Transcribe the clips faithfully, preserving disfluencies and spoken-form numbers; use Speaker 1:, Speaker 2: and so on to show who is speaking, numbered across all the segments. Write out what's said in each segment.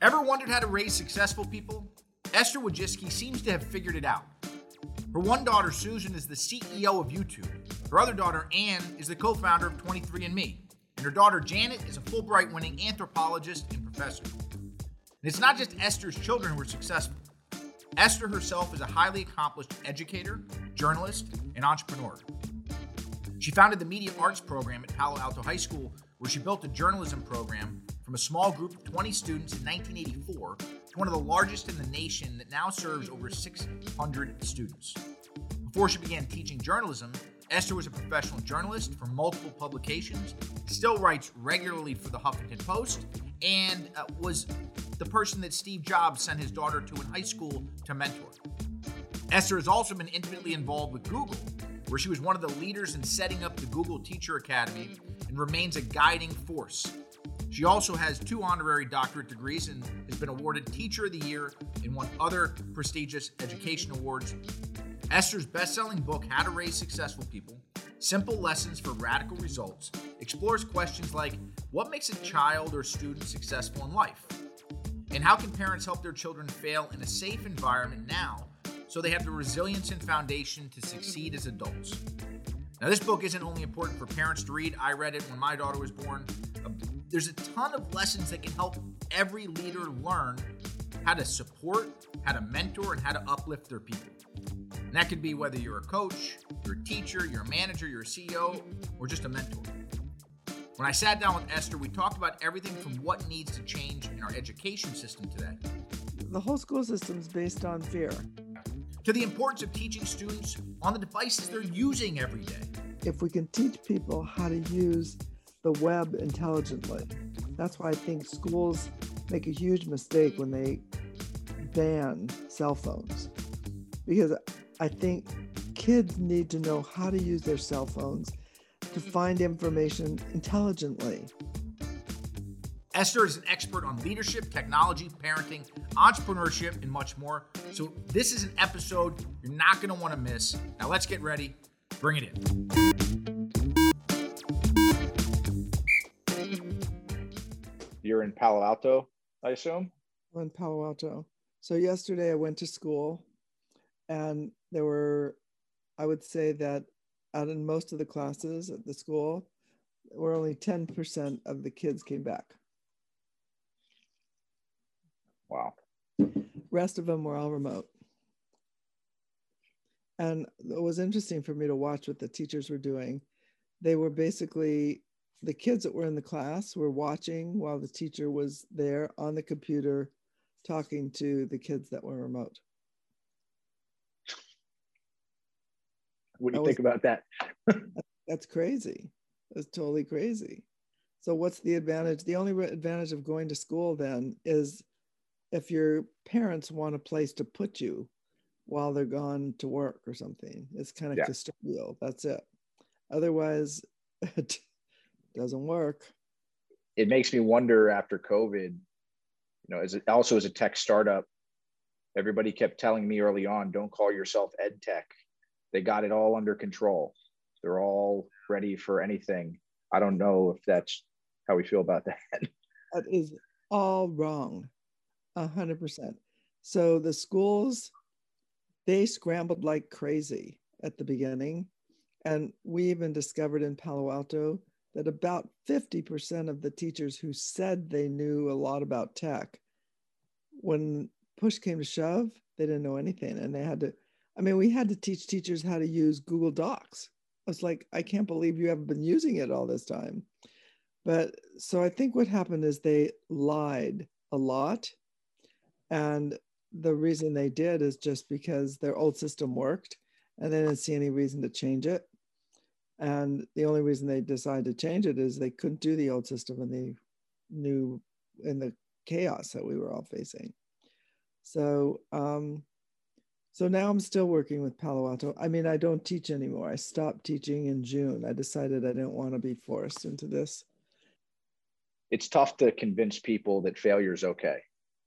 Speaker 1: Ever wondered how to raise successful people? Esther Wojcicki seems to have figured it out. Her one daughter, Susan, is the C E O of YouTube. Her other daughter, Anne, is the co-founder of twenty-three and me. And her daughter, Janet, is a Fulbright-winning anthropologist and professor. And it's not just Esther's children who are successful. Esther herself is a highly accomplished educator, journalist, and entrepreneur. She founded the Media Arts program at Palo Alto High School, where she built a journalism program from a small group of twenty students in nineteen eighty-four to one of the largest in the nation that now serves over six hundred students. Before she began teaching journalism, Esther was a professional journalist for multiple publications, still writes regularly for the Huffington Post, and uh, was the person that Steve Jobs sent his daughter to in high school to mentor. Esther has also been intimately involved with Google, where she was one of the leaders in setting up the Google Teacher Academy and remains a guiding force. She also has two honorary doctorate degrees and has been awarded Teacher of the Year and won other prestigious education awards. Esther's best-selling book, How to Raise Successful People, Simple Lessons for Radical Results, explores questions like, what makes a child or student successful in life? And how can parents help their children fail in a safe environment now so they have the resilience and foundation to succeed as adults? Now, this book isn't only important for parents to read. I read it when my daughter was born. There's a ton of lessons that can help every leader learn how to support, how to mentor, and how to uplift their people. And that could be whether you're a coach, you're a teacher, you're a manager, you're a C E O, or just a mentor. When I sat down with Esther, we talked about everything from what needs to change in our education system today.
Speaker 2: The whole school system is based on fear.
Speaker 1: To the importance of teaching students on the devices they're using every day.
Speaker 2: If we can teach people how to use the web intelligently, that's why I think schools make a huge mistake when they ban cell phones. Because I think kids need to know how to use their cell phones to find information intelligently.
Speaker 1: Esther is an expert on leadership, technology, parenting, entrepreneurship, and much more. So this is an episode you're not going to want to miss. Now let's get ready. Bring it
Speaker 3: in. You're in Palo Alto, I assume?
Speaker 2: I'm in Palo Alto. So yesterday I went to school, and there were, I would say that out in most of the classes at the school, were only ten percent of the kids came back.
Speaker 3: Wow.
Speaker 2: Rest of them were all remote. And it was interesting for me to watch what the teachers were doing. They were basically, the kids that were in the class were watching while the teacher was there on the computer talking to the kids that were remote.
Speaker 3: What do you
Speaker 2: that
Speaker 3: think
Speaker 2: was,
Speaker 3: about that?
Speaker 2: That's crazy. That's totally crazy. So what's the advantage? The only advantage of going to school then is if your parents want a place to put you while they're gone to work or something. It's kind of yeah. custodial. That's it. Otherwise, it doesn't work.
Speaker 3: It makes me wonder after COVID, you know, as it, also as a tech startup, everybody kept telling me early on, don't call yourself ed tech. They got it all under control. They're all ready for anything. I don't know if that's how we feel about that.
Speaker 2: That is all wrong. A hundred percent. So the schools, they scrambled like crazy at the beginning. And we even discovered in Palo Alto that about fifty percent of the teachers who said they knew a lot about tech, when push came to shove, they didn't know anything. And they had to, I mean, we had to teach teachers how to use Google Docs. I was like, I can't believe you haven't been using it all this time. But so I think what happened is they lied a lot. And the reason they did is just because their old system worked and they didn't see any reason to change it. And the only reason they decided to change it is they couldn't do the old system in the new, in the chaos that we were all facing. So, um, so now I'm still working with Palo Alto. I mean, I don't teach anymore. I stopped teaching in June. I decided I didn't want to be forced into this.
Speaker 3: It's tough to convince people that failure is okay.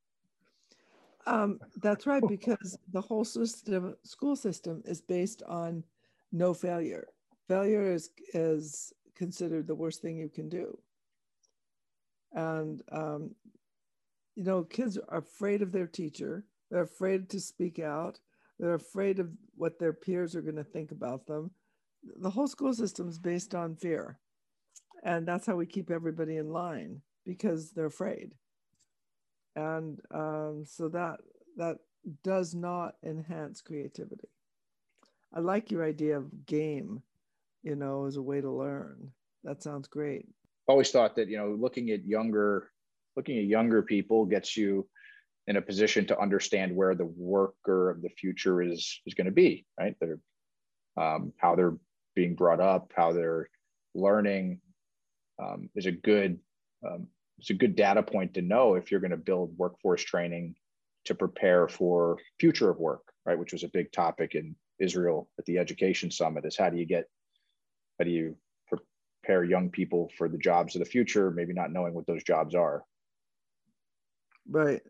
Speaker 2: Um, that's right, because the whole system, school system is based on no failure. Failure is, is considered the worst thing you can do. And, um, you know, kids are afraid of their teacher. They're afraid to speak out. They're afraid of what their peers are going to think about them. The whole school system is based on fear. And that's how we keep everybody in line, because they're afraid. And um, so that that does not enhance creativity. I like your idea of game, you know, as a way to learn. That sounds great.
Speaker 3: Always thought that, you know, looking at younger, looking at younger people gets you in a position to understand where the worker of the future is is going to be, right? They're, um, how they're being brought up, how they're learning, um, is a good um, it's a good data point to know if you're going to build workforce training to prepare for future of work, right? Which was a big topic in Israel at the Education Summit. Is how do you get how do you prepare young people for the jobs of the future, maybe not knowing what those jobs are.
Speaker 2: Right.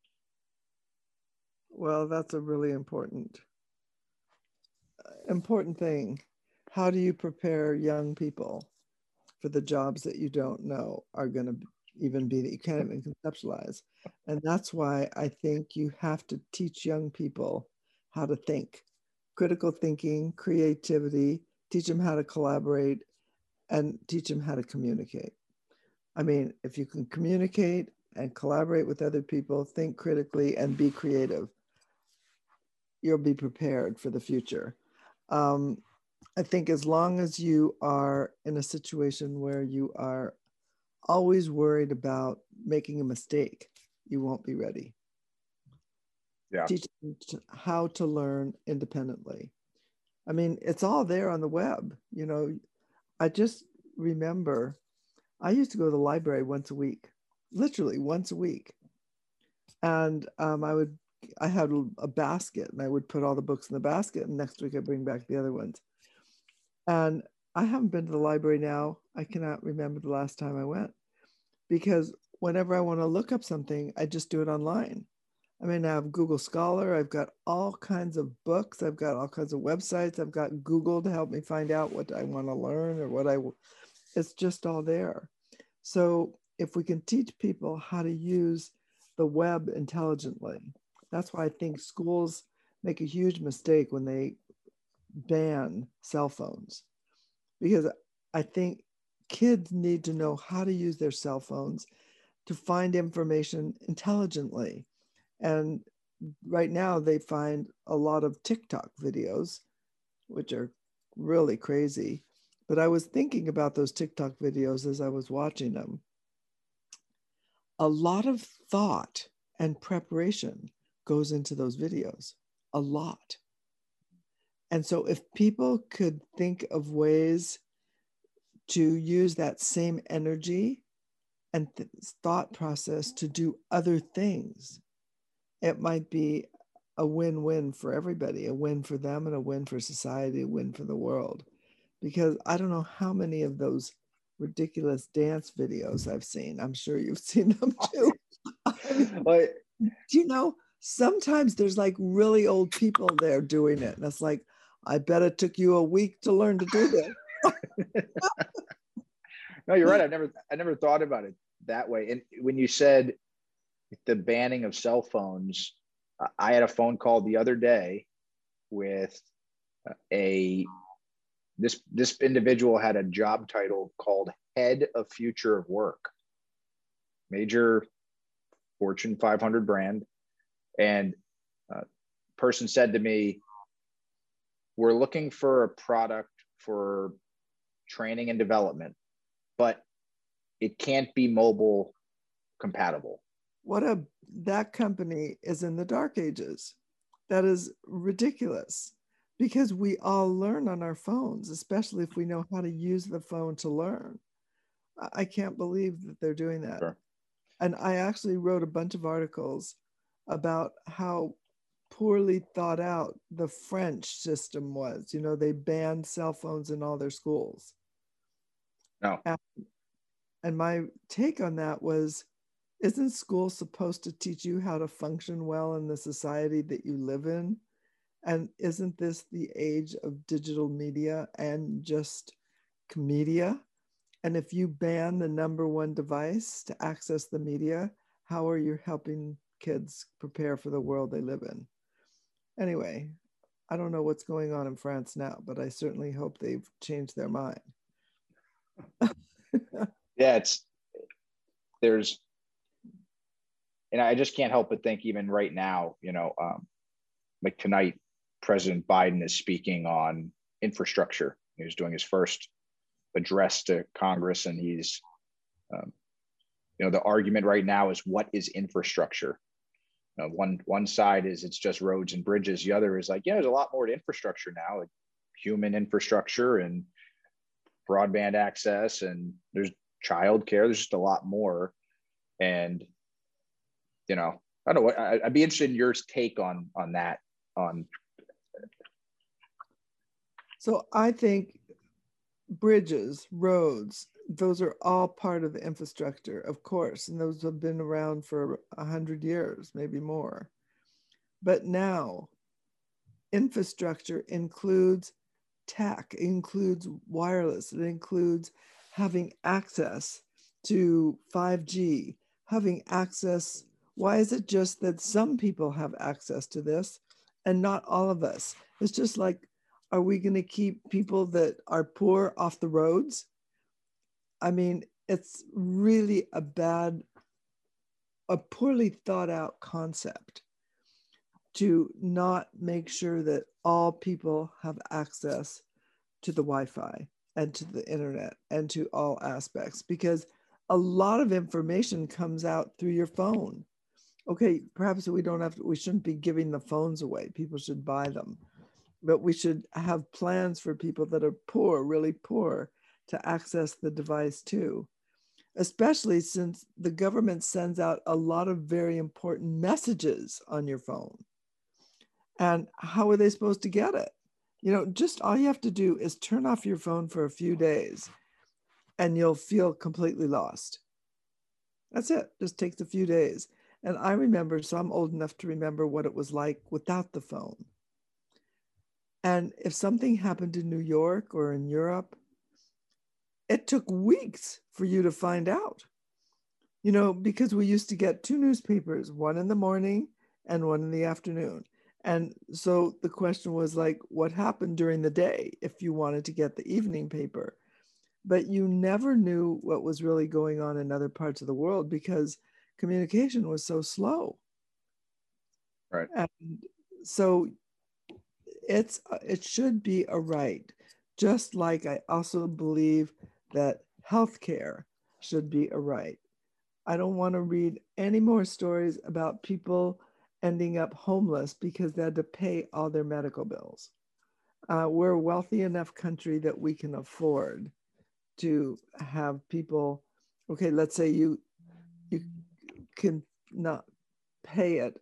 Speaker 2: Well, that's a really important, important thing. How do you prepare young people for the jobs that you don't know are going to even be, that you can't even conceptualize? And that's why I think you have to teach young people how to think, critical thinking, creativity, teach them how to collaborate, and teach them how to communicate. I mean, if you can communicate and collaborate with other people, think critically, and be creative, you'll be prepared for the future. Um, I think as long as you are in a situation where you are always worried about making a mistake, you won't be ready.
Speaker 3: Yeah.
Speaker 2: Teach them how to learn independently. I mean, it's all there on the web. You know, I just remember I used to go to the library once a week, literally once a week. And um, I would, I had a basket and I would put all the books in the basket, and next week I bring back the other ones. And I haven't been to the library now. I cannot remember the last time I went, because whenever I want to look up something, I just do it online. I mean, I have Google Scholar. I've got all kinds of books. I've got all kinds of websites. I've got Google to help me find out what I want to learn or what I, it's just all there. So if we can teach people how to use the web intelligently, that's why I think schools make a huge mistake when they ban cell phones, because I think kids need to know how to use their cell phones to find information intelligently. And right now they find a lot of TikTok videos, which are really crazy. But I was thinking about those TikTok videos as I was watching them. A lot of thought and preparation goes into those videos, a lot. And so if people could think of ways to use that same energy and th- thought process to do other things, it might be a win-win for everybody, a win for them and a win for society, a win for the world. Because I don't know how many of those ridiculous dance videos I've seen. I'm sure you've seen them too. I mean,
Speaker 3: But,
Speaker 2: do you know, sometimes there's like really old people there doing it. And it's like, I bet it took you a week to learn to do this.
Speaker 3: no, you're right. I never, I never thought about it that way. And when you said the banning of cell phones, I had a phone call the other day with a, this, this individual had a job title called Head of Future of Work, major Fortune five hundred brand. And a person said to me, we're looking for a product for training and development, but it can't be mobile compatible.
Speaker 2: What a, that company is in the dark ages. That is ridiculous, because we all learn on our phones, especially if we know how to use the phone to learn. I can't believe that they're doing that.
Speaker 3: Sure.
Speaker 2: And I actually wrote a bunch of articles about how poorly thought out the French system was. You know, they banned cell phones in all their schools.
Speaker 3: No.
Speaker 2: And, and my take on that was, isn't school supposed to teach you how to function well in the society that you live in? And isn't this the age of digital media and just media? And if you ban the number one device to access the media, how are you helping kids prepare for the world they live in? Anyway, I don't know what's going on in France now, but I certainly hope they've changed their mind.
Speaker 3: Yeah, it's there's, and I just can't help but think even right now, you know, um, like tonight, President Biden is speaking on infrastructure. He was doing his first address to Congress, and he's, um, you know, the argument right now is what is infrastructure? You know, one one side is it's just roads and bridges. The other is like, yeah, there's a lot more to infrastructure now, like human infrastructure and broadband access, and there's childcare. There's just a lot more. And, you know, I don't know. I, I'd be interested in your take on on that. On
Speaker 2: so I think bridges, roads, those are all part of the infrastructure, of course, and those have been around for a hundred years, maybe more. But now, infrastructure includes tech, it includes wireless, it includes having access to five G, having access. Why is it just that some people have access to this and not all of us? It's just like, are we going to keep people that are poor off the roads? I mean, it's really a bad, a poorly thought out concept to not make sure that all people have access to the Wi-Fi and to the internet and to all aspects, because a lot of information comes out through your phone. Okay, perhaps we don't have to, we shouldn't be giving the phones away. People should buy them, but we should have plans for people that are poor, really poor, to access the device too, especially since the government sends out a lot of very important messages on your phone. And how are they supposed to get it? You know, just all you have to do is turn off your phone for a few days and you'll feel completely lost. That's it. Just takes a few days. And I remember, so I'm old enough to remember what it was like without the phone. And if something happened in New York or in Europe, it took weeks for you to find out, you know, because we used to get two newspapers, one in the morning and one in the afternoon. And so the question was like, what happened during the day if you wanted to get the evening paper? But you never knew what was really going on in other parts of the world because communication was so slow.
Speaker 3: right.
Speaker 2: And so it's it should be a right, just like I also believe that healthcare should be a right. I don't want to read any more stories about people ending up homeless because they had to pay all their medical bills. Uh, we're a wealthy enough country that we can afford to have people, okay, let's say you you can not pay it.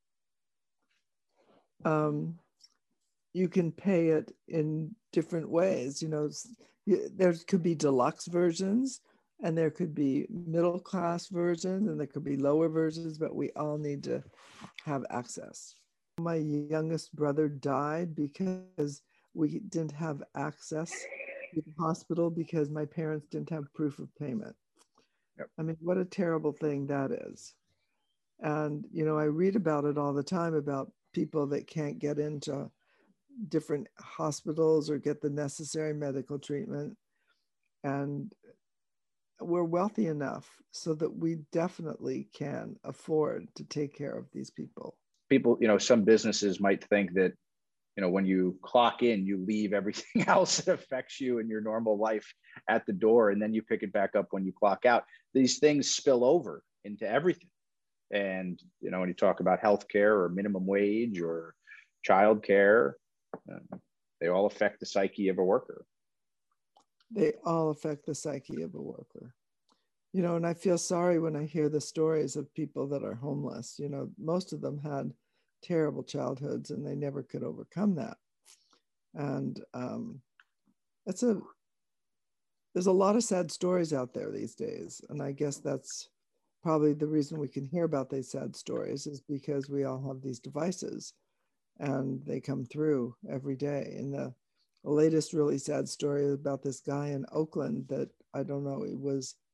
Speaker 2: Um, you can pay it in different ways. You know, there could be deluxe versions and there could be middle class versions and there could be lower versions, but we all need to have access. My youngest brother died because we didn't have access to the hospital because my parents didn't have proof of payment.
Speaker 3: Yep.
Speaker 2: I mean, what a terrible thing that is. And, you know, I read about it all the time about people that can't get into different hospitals or get the necessary medical treatment. And we're wealthy enough so that we definitely can afford to take care of these people.
Speaker 3: People, you know, some businesses might think that, you know, when you clock in, you leave everything else that affects you in your normal life at the door, and then you pick it back up when you clock out. These things spill over into everything. And, you know, when you talk about healthcare or minimum wage or childcare, uh, they all affect the psyche of a worker.
Speaker 2: They all affect the psyche of a worker. You know, and I feel sorry when I hear the stories of people that are homeless. You know, most of them had terrible childhoods and they never could overcome that. And um, it's a, there's a lot of sad stories out there these days. And I guess that's probably the reason we can hear about these sad stories is because we all have these devices and they come through every day. And the, the latest really sad story about this guy in Oakland that, I don't know, he was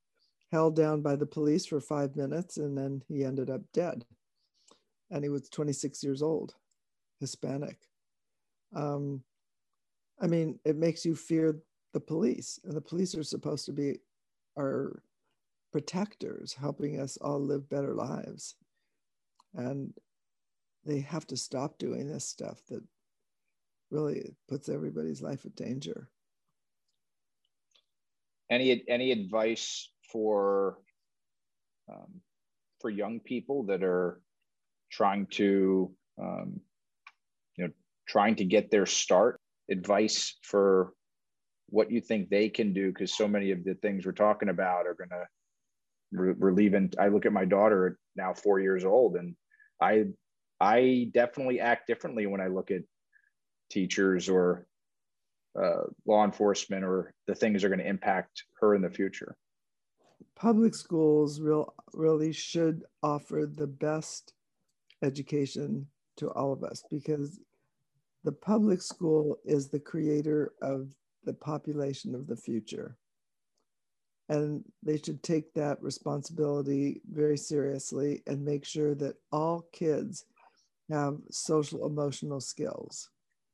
Speaker 2: held down by the police for five minutes, and then he ended up dead. And he was twenty-six years old, Hispanic. Um, I mean, it makes you fear the police, and the police are supposed to be our protectors, helping us all live better lives. And they have to stop doing this stuff that really puts everybody's life in danger.
Speaker 3: Any any advice for um, for young people that are trying to um, you know trying to get their start? Advice for what you think they can do, because so many of the things we're talking about are gonna we're leaving. I look at my daughter now, four years old, and I I definitely act differently when I look at teachers or uh, law enforcement or the things that are going to impact her in the future.
Speaker 2: Public schools real, really should offer the best education to all of us, because the public school is the creator of the population of the future. And they should take that responsibility very seriously and make sure that all kids have social emotional skills.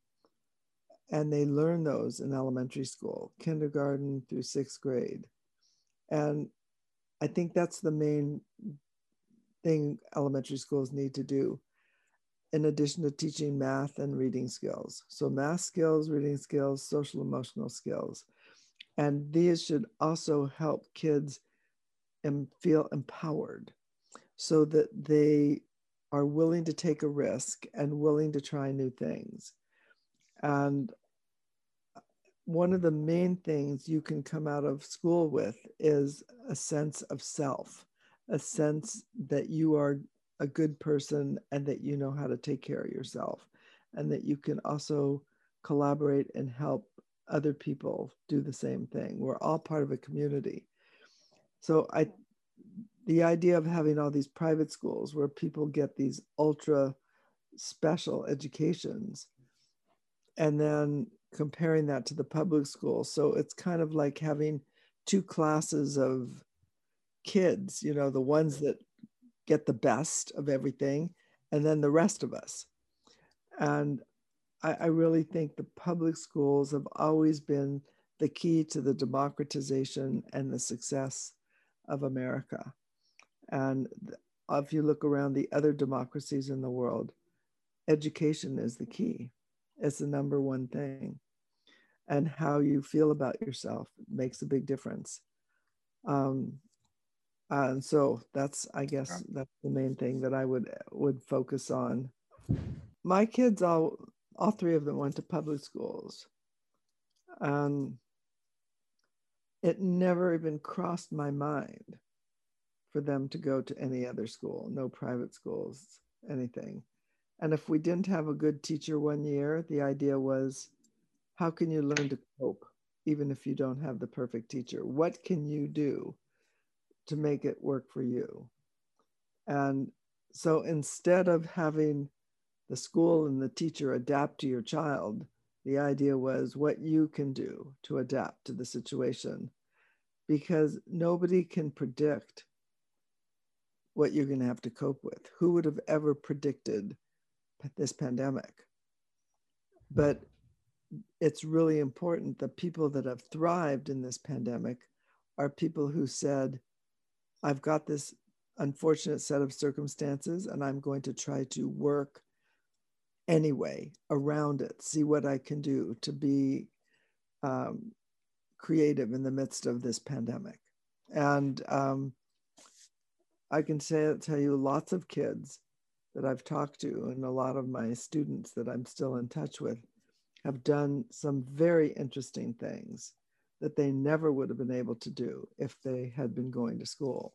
Speaker 2: And they learn those in elementary school, kindergarten through sixth grade. And I think that's the main thing elementary schools need to do, in addition to teaching math and reading skills. So math skills, reading skills, social emotional skills. And these should also help kids and feel empowered so that they are willing to take a risk and willing to try new things. And one of the main things you can come out of school with is a sense of self, a sense that you are a good person and that you know how to take care of yourself, and that you can also collaborate and help other people do the same thing. We're all part of a community. So I, the idea of having all these private schools where people get these ultra special educations and then comparing that to the public school. So it's kind of like having two classes of kids, you know, the ones that get the best of everything, and then the rest of us. And I, I really think the public schools have always been the key to the democratization and the success of America. And if you look around the other democracies in the world, education is the key. It's the number one thing. And how you feel about yourself makes a big difference. Um, and so that's, I guess, that's the main thing that I would would focus on. My kids, all all three of them went to public schools. Um, it never even crossed my mind for them to go to any other school, no private schools, anything. And if we didn't have a good teacher one year, the idea was, how can you learn to cope, even if you don't have the perfect teacher? What can you do to make it work for you? And so instead of having the school and the teacher adapt to your child, the idea was what you can do to adapt to the situation, because nobody can predict what you're going to have to cope with. Who would have ever predicted this pandemic? But it's really important that people that have thrived in this pandemic are people who said, I've got this unfortunate set of circumstances and I'm going to try to work anyway around it, see what I can do to be um, creative in the midst of this pandemic. And um, I can say, tell you lots of kids that I've talked to, and a lot of my students that I'm still in touch with, have done some very interesting things that they never would have been able to do if they had been going to school.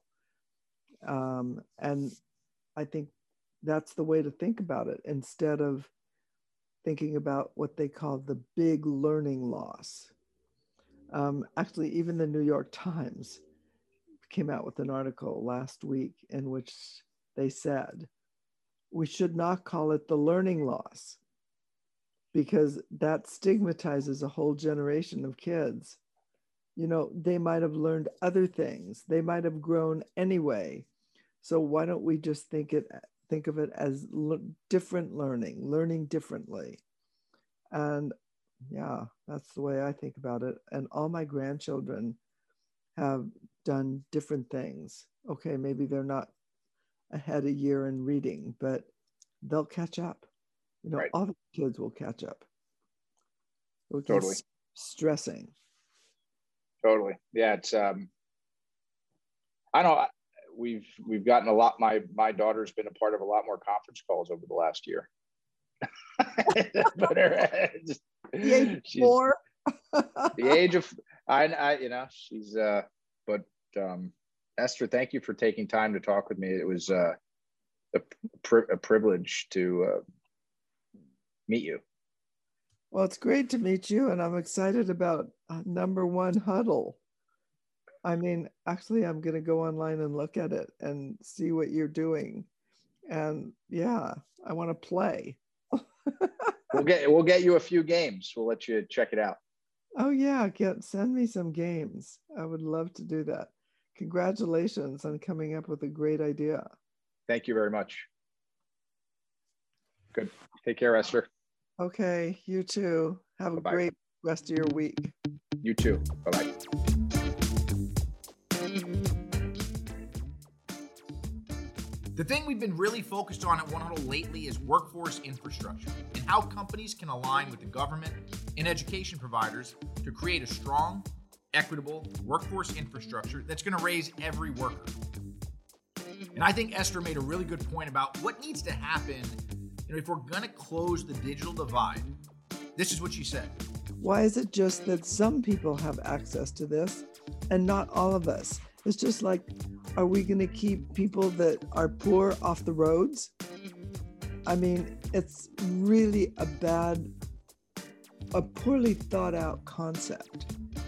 Speaker 2: Um, and I think that's the way to think about it, instead of thinking about what they call the big learning loss. Um, actually, even the New York Times came out with an article last week in which they said, we should not call it the learning loss, because that stigmatizes a whole generation of kids You know, they might have learned other things. They might have grown anyway. So why don't we just think it think of it as l- different learning, learning differently. And yeah, that's the way I think about it. And all my grandchildren have done different things. Okay, maybe they're not ahead a year in reading, but they'll catch up. You know,
Speaker 3: Right.
Speaker 2: all the kids will catch up. Which
Speaker 3: Totally.
Speaker 2: is stressing.
Speaker 3: Totally. Yeah. It's, um, I don't know. We've, we've gotten a lot. My, my daughter's been a part of a lot more conference calls over the last year. But her, just,
Speaker 2: The age of
Speaker 3: she's
Speaker 2: four.
Speaker 3: the age of, I, I, you know, she's, uh, but, um, Esther, thank you for taking time to talk with me. It was, uh, a, pri- a privilege to, uh, meet you.
Speaker 2: Well, it's great to meet you, and I'm excited about uh, number one huddle. I mean, actually, I'm going to go online and look at it and see what you're doing. And yeah, I want to play.
Speaker 3: We'll get, we'll get you a few games. We'll let you check it out.
Speaker 2: Oh yeah, get send me some games. I would love to do that. Congratulations on coming up with a great idea.
Speaker 3: Thank you very much. Good. Take care, Esther.
Speaker 2: Okay, you too. Have a
Speaker 3: Bye-bye.
Speaker 2: great rest of your week.
Speaker 3: You too. Bye-bye.
Speaker 1: The thing we've been really focused on at One Huddle lately is workforce infrastructure and how companies can align with the government and education providers to create a strong, equitable workforce infrastructure that's going to raise every worker. And I think Esther made a really good point about what needs to happen, you know, if we're going to close the digital divide. This is what she said.
Speaker 2: Why is it just that some people have access to this and not all of us? It's just like, are we going to keep people that are poor off the roads? I mean, it's really a bad, a poorly thought out concept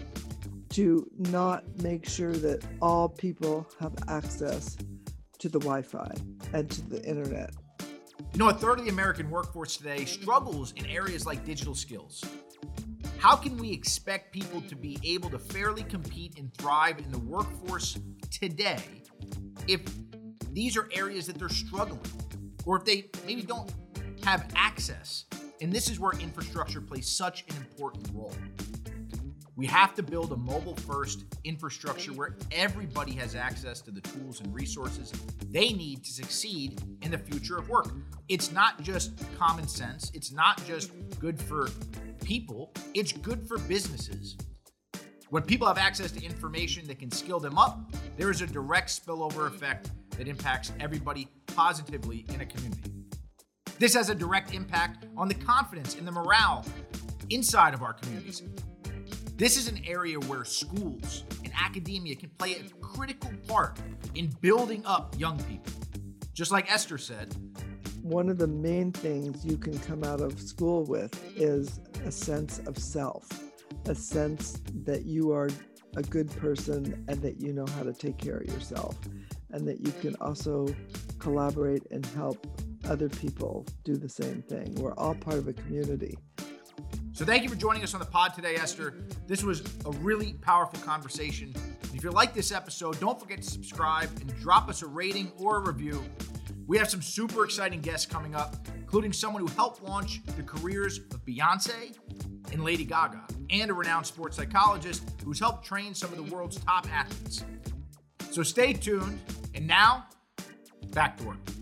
Speaker 2: to not make sure that all people have access to the Wi-Fi and to the internet.
Speaker 1: You know, a third of the American workforce today struggles in areas like digital skills. How can we expect people to be able to fairly compete and thrive in the workforce today if these are areas that they're struggling, or if they maybe don't have access? And this is where infrastructure plays such an important role. We have to build a mobile-first infrastructure where everybody has access to the tools and resources they need to succeed in the future of work. It's not just common sense. It's not just good for people. It's good for businesses. When people have access to information that can skill them up, there is a direct spillover effect that impacts everybody positively in a community. This has a direct impact on the confidence and the morale inside of our communities. This is an area where schools and academia can play a critical part in building up young people. Just like Esther said,
Speaker 2: one of the main things you can come out of school with is a sense of self, a sense that you are a good person and that you know how to take care of yourself, and that you can also collaborate and help other people do the same thing. We're all part of a community.
Speaker 1: So thank you for joining us on the pod today, Esther. This was a really powerful conversation. If you like this episode, don't forget to subscribe and drop us a rating or a review. We have some super exciting guests coming up, including someone who helped launch the careers of Beyonce and Lady Gaga, and a renowned sports psychologist who's helped train some of the world's top athletes. So stay tuned, and now, back to work.